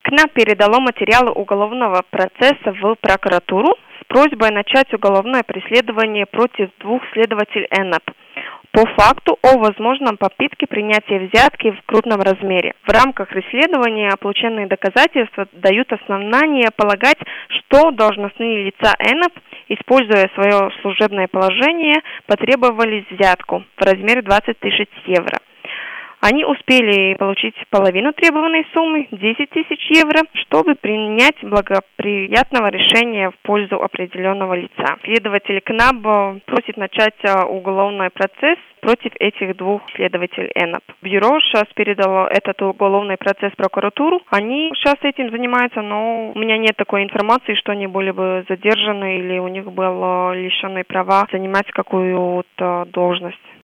КНАП передало материалы уголовного процесса в прокуратуру с просьбой начать уголовное преследование против двух следователей ЭНАП по факту о возможном попытке принятия взятки в крупном размере. В рамках расследования полученные доказательства дают основание полагать, что должностные лица ЭНАП, используя свое служебное положение, потребовали взятку в размере 20 тысяч евро. Они успели получить половину требованной суммы, 10 тысяч евро, чтобы принять благоприятного решения в пользу определенного лица. Следователь КНАП просит начать уголовный процесс против этих двух следователей ЭНАП. Бюро сейчас передало этот уголовный процесс в прокуратуру. Они сейчас этим занимаются, но у меня нет такой информации, что они были бы задержаны или у них было лишены права занимать какую-то должность.